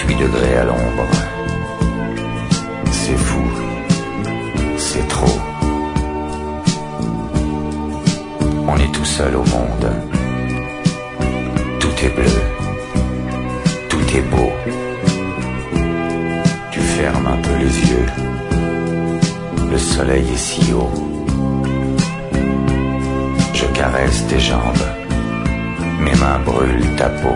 28 degrés à l'ombre. C'est fou, c'est trop. On est tout seul au monde. Tout est bleu, tout est beau. Tu fermes un peu les yeux. Le soleil est si haut. Je caresse tes jambes. Mes mains brûlent ta peau.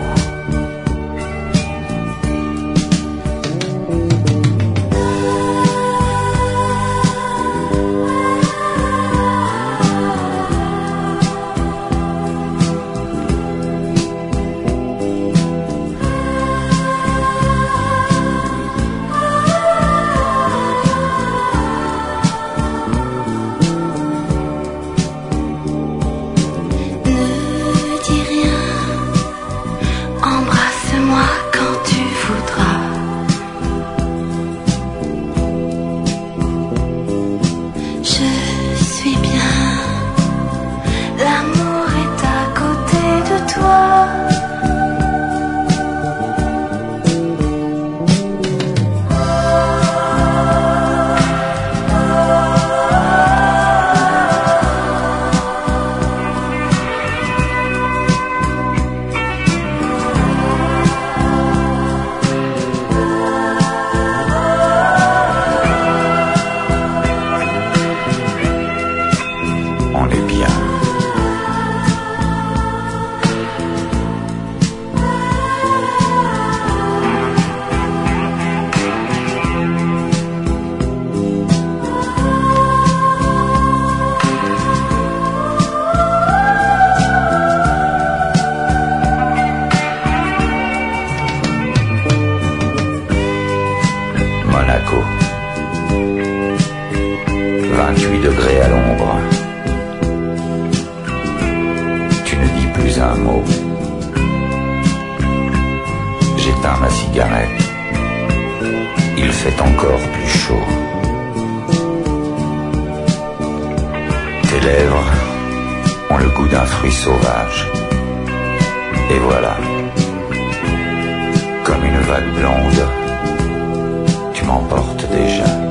On est bien. Monaco. 28 degrés à l'ombre. Plus un mot. J'éteins ma cigarette. Il fait encore plus chaud. Tes lèvres ont le goût d'un fruit sauvage. Et voilà, comme une vague blonde, tu m'emportes déjà.